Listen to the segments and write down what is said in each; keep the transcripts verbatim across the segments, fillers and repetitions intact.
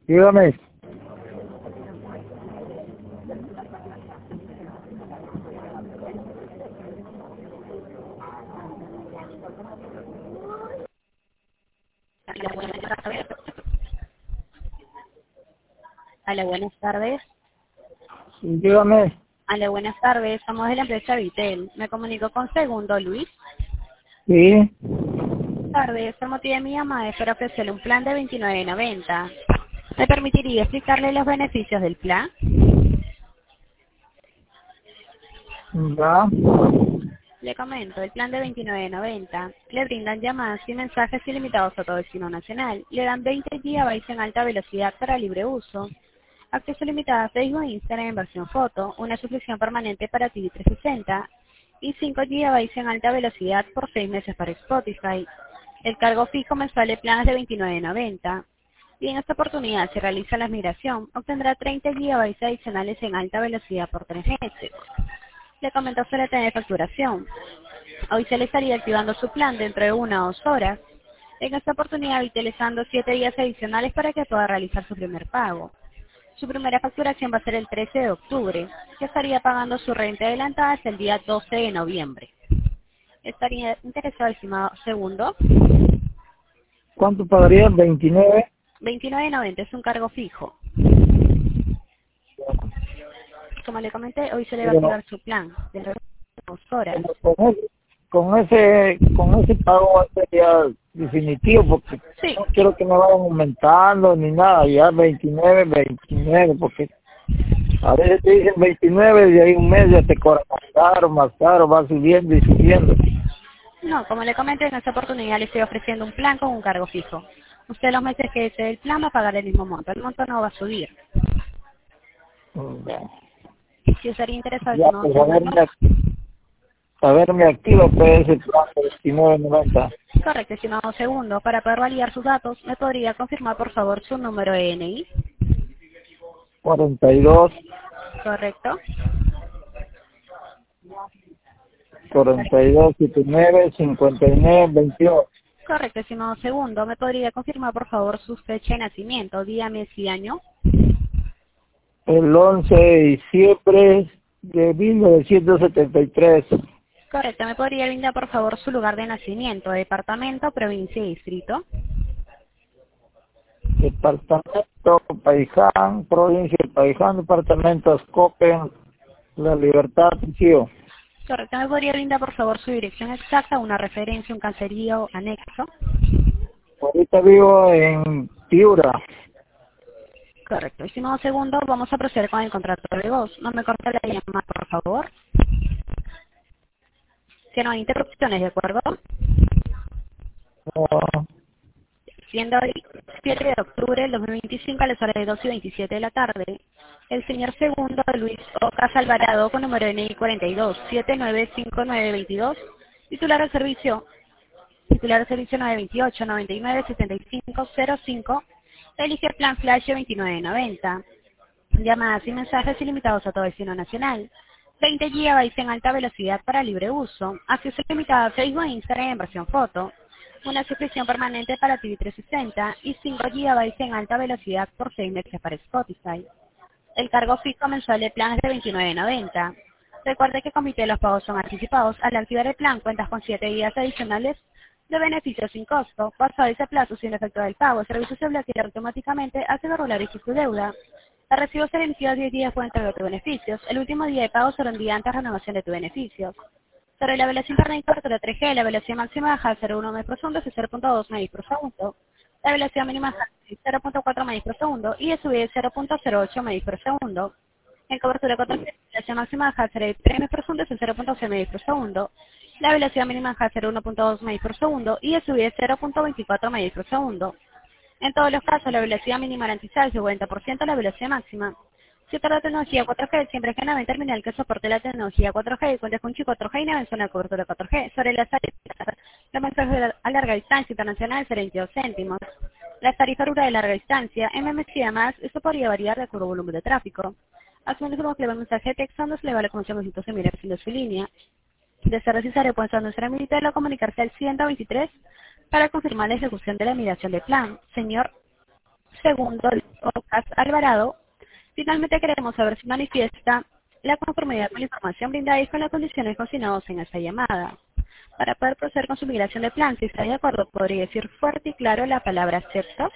Dígame. Hola, buenas tardes. Hola, buenas tardes. Dígame. Hola, buenas tardes. Somos de la empresa Vitel. Me comunico con Segundo Luis. Sí. Buenas tardes. El motivo de mi llamada es para ofrecerle un plan de veintinueve noventa. ¿Me permitiría explicarle los beneficios del plan? Ya. Le comento, el plan de veintinueve noventa le brindan llamadas y mensajes ilimitados a todo destino nacional. Le dan veinte gigabytes en alta velocidad para libre uso, acceso limitado a Facebook e Instagram en versión foto, una suscripción permanente para T V trescientos sesenta y cinco gigabytes en alta velocidad por seis meses para Spotify. El cargo fijo mensual de planes de veintinueve noventa. Y en esta oportunidad, si realiza la migración, obtendrá treinta gigabytes adicionales en alta velocidad por tres meses. Le comento sobre el tema de facturación. Hoy se le estaría activando su plan dentro de una o dos horas. En esta oportunidad, utilizando siete días adicionales para que pueda realizar su primer pago. Su primera facturación va a ser el trece de octubre, que estaría pagando su renta adelantada hasta el día doce de noviembre. ¿Estaría interesado, estimado Segundo? ¿Cuánto pagaría? veintinueve. veintinueve noventa es un cargo fijo. Como le comenté, hoy se le va a Pero, activar su plan dentro de dos horas. pero con ese, con ese, con ese pago sería definitivo, porque Sí, no quiero que me vayan aumentando ni nada, ya veintinueve, veintinueve, porque a veces te dicen veintinueve y ahí un mes ya te cobran más caro, más caro, va subiendo y subiendo. no, como le comenté, en esta oportunidad le estoy ofreciendo un plan con un cargo fijo. Usted los meses que desee el plan va a pagar el mismo monto, el monto no va a subir. Ya, Si estaría interesado, ya, estimado pues a ver, Segundo. me, a ver, me activa pues ese plan de veintinueve noventa. Correcto, estimado Segundo. Para poder validar sus datos, ¿me podría confirmar, por favor, su número de N I? cuarenta y dos, Correcto. cuarenta y dos, setenta y nueve, cincuenta y nueve, veintiocho. Correcto, estimado Segundo. ¿Me podría confirmar, por favor, su fecha de nacimiento, día, mes y año? El once de diciembre de mil novecientos setenta y tres. Correcto. ¿Me podría brindar, por favor, su lugar de nacimiento, departamento, provincia y distrito? Departamento Paiján, provincia de Paiján, departamento Ascopen, La Libertad, tío. Correcto. ¿Me podría brindar, por favor, su dirección exacta, una referencia, un caserío anexo? Ahorita vivo en Piura. Correcto. Estimado Segundo, vamos a proceder con el contrato de voz. No me corte la llamada, por favor. Que no hay interrupciones, ¿de acuerdo? No, Siendo hoy siete de octubre del dos mil veinticinco a las horas de dos y veintisiete de la tarde, el señor Segundo Luis Ocas Alvarado, con número N I cuarenta y dos, setenta y nueve cincuenta y nueve veintidós, titular del servicio, titular del servicio nueve veintiocho, noventa y nueve, setenta y cinco cero cinco, elige el plan Flash veintinueve noventa. Llamadas y mensajes ilimitados a todo destino nacional. veinte gigabytes en alta velocidad para libre uso. Acceso limitado a Facebook e Instagram en versión foto. Una suscripción permanente para T V trescientos sesenta y cinco gigabytes en alta velocidad por seis meses para Spotify. El cargo fijo mensual de plan es de veintinueve noventa. Recuerde que Comité de los Pagos son anticipados. Al activar el plan cuentas con siete días adicionales de beneficios sin costo. Pasado ese plazo sin efecto del pago, el servicio se bloquea automáticamente hace regularizar su deuda. El recibo será emitido diez días por entrega de tus beneficios. El último día de pago será un día antes de renovación de tus beneficios. Sobre la velocidad internet y cobertura tres G, la velocidad máxima baja de cero punto uno megabits por segundo y cero punto dos megabits por segundo. La velocidad mínima baja de cero punto cuatro megabits por segundo y de subida de cero punto cero ocho megabits por segundo. En cobertura cuatro G, la velocidad máxima baja de cero punto tres megabits por segundo y cero punto seis megabits por segundo. La velocidad mínima baja de cero punto uno punto dos megabits por segundo y de subida de cero punto veinticuatro megabits por segundo. En todos los casos, la velocidad mínima garantizada es el cincuenta por ciento de la velocidad máxima. Si opera la tecnología cuatro G, siempre que nave terminal que soporte la tecnología cuatro G y cuenta con chip cuatro G y nave en zona de cobertura cuatro G. Sobre las tarifas, los mensajes a larga distancia internacional serán veintidós céntimos. Las tarifas rurales de larga distancia, M M S y demás, esto podría variar de acuerdo al volumen de tráfico. Asimismo, que le va un mensaje de texto donde se le va la conexión con ciento similar de su línea. De ser necesario, puede ser nuestra militar o comunicarse al ciento veintitrés para confirmar la ejecución de la migración de plan. Señor Segundo Ocas Alvarado. Finalmente queremos saber si manifiesta la conformidad con la información brindada y con las condiciones consignadas en esta llamada. Para poder proceder con su migración de plan, si está de acuerdo, podría decir fuerte y claro la palabra acepto.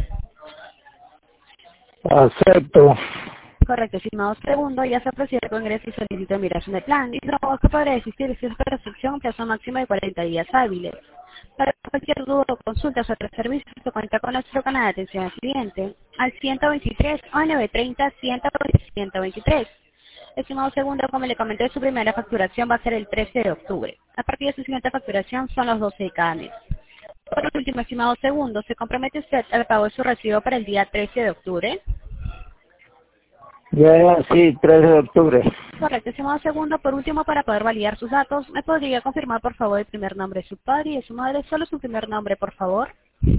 Acepto. Correcto, estimado segundo, ya se procede con ingreso y solicito de migración de plan. Y luego que podrá existir si es restricción en plazo máximo de cuarenta días hábiles. Para cualquier duda o consulta sobre el servicio, se cuenta con nuestro canal de atención al cliente al ciento veintitrés o nueve treinta, ciento veintitrés. Estimado segundo, como le comenté, su primera facturación va a ser el trece de octubre. A partir de su siguiente facturación son los doce de cada mes. Por último, estimado segundo, ¿se compromete usted al pago de su recibo para el día trece de octubre? Ya, ya, sí, trece de octubre. Correcto, estimado segundo. Por último, para poder validar sus datos, ¿me podría confirmar, por favor, el primer nombre de su padre y de su madre? Solo su primer nombre, por favor.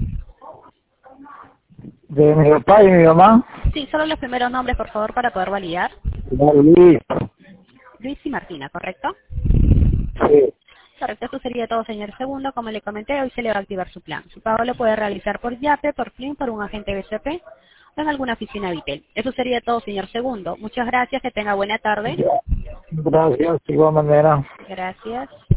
De mi papá y mi mamá. Sí, solo los primeros nombres, por favor, para poder validar. Luis. Luis y Martina, ¿correcto? Sí. Correcto, esto sería todo, señor segundo. Como le comenté, hoy se le va a activar su plan. Su pago lo puede realizar por YAPE, por Plin, por un agente B C P o en alguna oficina Vitel. Eso sería todo, señor segundo. Muchas gracias, que tenga buena tarde. Gracias, de igual manera. Gracias.